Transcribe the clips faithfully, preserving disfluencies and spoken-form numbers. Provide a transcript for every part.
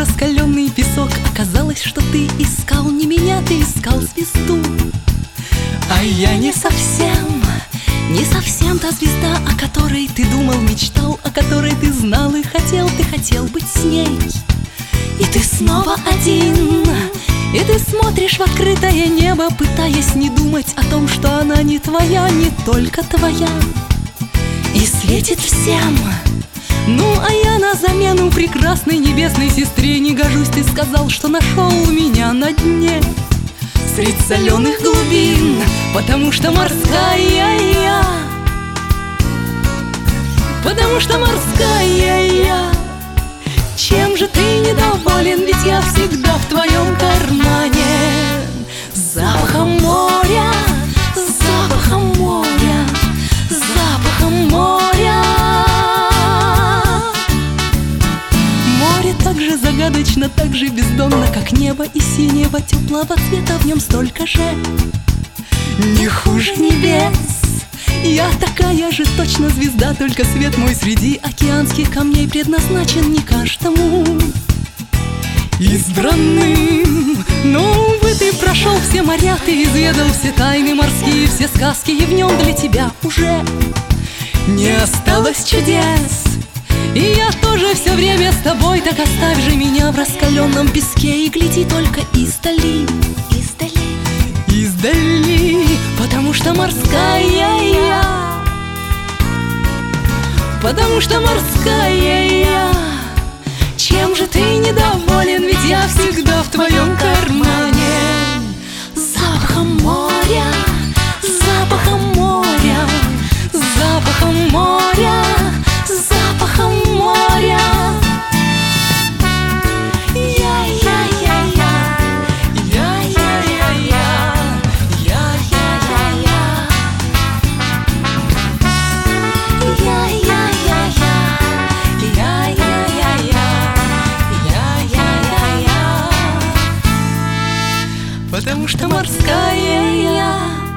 раскаленный песок. Оказалось, что ты искал не меня, ты искал звезду. А я не совсем, не совсем та звезда, о которой ты думал, мечтал, о которой ты знал и хотел, ты хотел быть с ней. И ты снова один, и ты смотришь в открытое небо, пытаясь не думать о том, что она не твоя, не только твоя. И светит всем. Ну, а я на замену прекрасной небесной сестре не гожусь. Ты сказал, что нашел меня на дне средь соленых глубин, потому что морская я, потому что морская я. Чем же ты недоволен, ведь я всегда в твоем кармане. Запахом моря, запахом моря, запахом моря. Море так же загадочно, так же бездонно, как небо и синего теплого цвета в нем столько же. Не хуже небес. Я такая же точно звезда, только свет мой среди океанских камней предназначен не каждому избранным. Но, увы, ты прошел все моря, ты изведал все тайны морские, все сказки, и в нем для тебя уже не осталось чудес. И я тоже все время с тобой, так оставь же меня в раскаленном песке и гляди только издали, издали, издали, потому что морская я, потому что морская я. Чем же ты недоволен, ведь я всегда в твоем кармане. Запахом моря, запахом моря, запахом моря, запахом моря. Потому что морская я,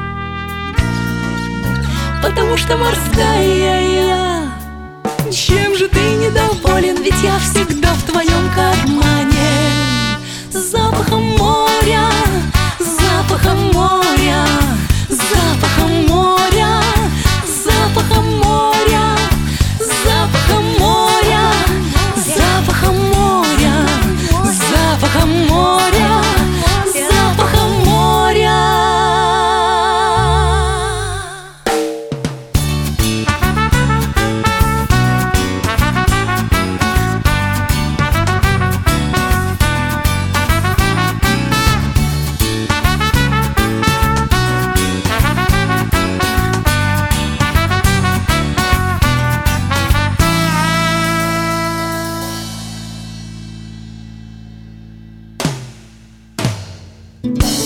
потому что морская я. Чем же ты недоволен, ведь я всегда в твоем кармане. Запахом моря, запахом моря, запахом моря, запахом моря, запахом моря, запахом моря, запахом моря. Yeah.